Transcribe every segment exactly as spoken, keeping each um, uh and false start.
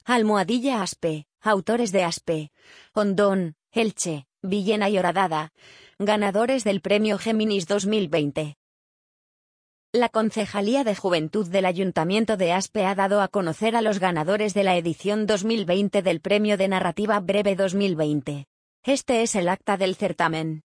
Almohadilla Aspe, autores de Aspe, Hondón, Elche, Villena y Horadada, ganadores del Premio Géminis dos mil veinte. La Concejalía de Juventud del Ayuntamiento de Aspe ha dado a conocer a los ganadores de la edición dos mil veinte del Premio de Narrativa Breve dos mil veinte. Este es el acta del certamen.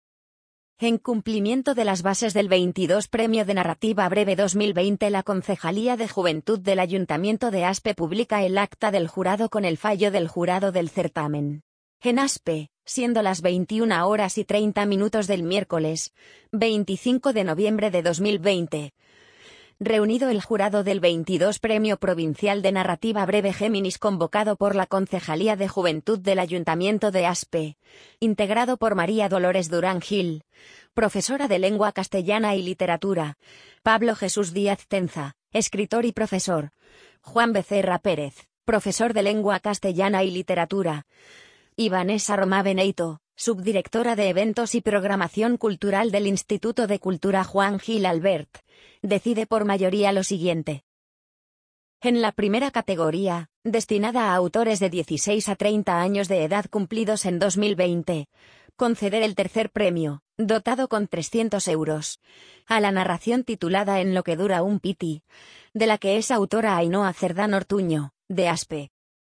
En cumplimiento de las bases del veintidós Premio de Narrativa Breve dos mil veinte, la Concejalía de Juventud del Ayuntamiento de Aspe publica el acta del jurado con el fallo del jurado del certamen. En Aspe, siendo las veintiuna horas y treinta minutos del miércoles, veinticinco de noviembre de dos mil veinte, reunido el jurado del veintidós Premio Provincial de Narrativa Breve Géminis convocado por la Concejalía de Juventud del Ayuntamiento de Aspe, integrado por María Dolores Durán Gil, profesora de Lengua Castellana y Literatura, Pablo Jesús Díaz Tenza, escritor y profesor, Juan Becerra Pérez, profesor de Lengua Castellana y Literatura, y Vanessa Romá Beneito, subdirectora de Eventos y Programación Cultural del Instituto de Cultura Juan Gil Albert, decide por mayoría lo siguiente. En la primera categoría, destinada a autores de dieciséis a treinta años de edad cumplidos en dos mil veinte, conceder el tercer premio, dotado con trescientos euros, a la narración titulada En lo que dura un piti, de la que es autora Ainhoa Cerdán Ortuño, de Aspe.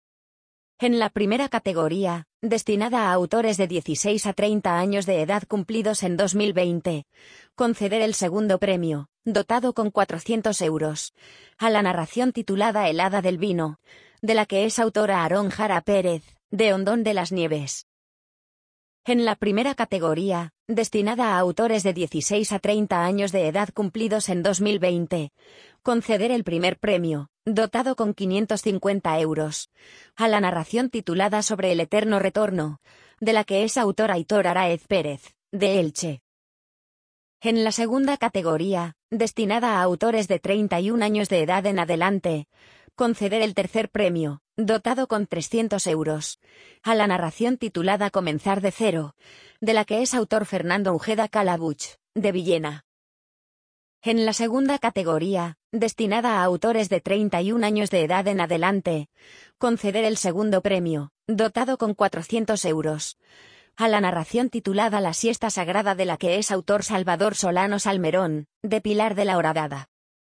En la primera categoría, destinada a autores de dieciséis a treinta años de edad cumplidos en dos mil veinte, conceder el segundo premio, dotado con cuatrocientos euros, a la narración titulada El hada del vino, de la que es autora Aarón Jara Pérez, de Hondón de las Nieves. En la primera categoría, destinada a autores de dieciséis a treinta años de edad cumplidos en dos mil veinte, conceder el primer premio, dotado con quinientos cincuenta euros, a la narración titulada Sobre el eterno retorno, de la que es autor Aitor Araez Pérez, de Elche. En la segunda categoría, destinada a autores de treinta y un años de edad en adelante, conceder el tercer premio, dotado con trescientos euros, a la narración titulada Comenzar de cero, de la que es autor Fernando Ujeda Calabuch, de Villena. En la segunda categoría, destinada a autores de treinta y un años de edad en adelante, conceder el segundo premio, dotado con cuatrocientos euros, a la narración titulada La siesta sagrada, de la que es autor Salvador Solano Salmerón, de Pilar de la Horadada.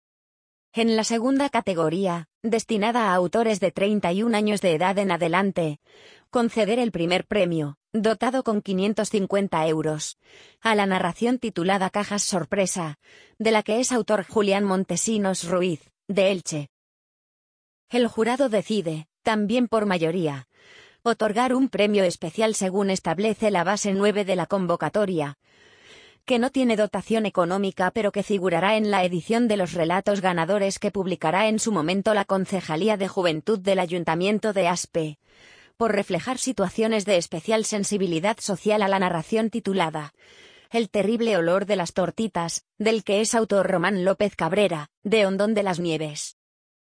En la segunda categoría, destinada a autores de treinta y un años de edad en adelante, conceder el primer premio, dotado con quinientos cincuenta euros, a la narración titulada Cajas Sorpresa, de la que es autor Julián Montesinos Ruiz, de Elche. El jurado decide, también por mayoría, otorgar un premio especial según establece la base nueve de la convocatoria, que no tiene dotación económica pero que figurará en la edición de los relatos ganadores que publicará en su momento la Concejalía de Juventud del Ayuntamiento de Aspe, por reflejar situaciones de especial sensibilidad social a la narración titulada El terrible olor de las tortitas, del que es autor Román López Cabrera, de Hondón de las Nieves.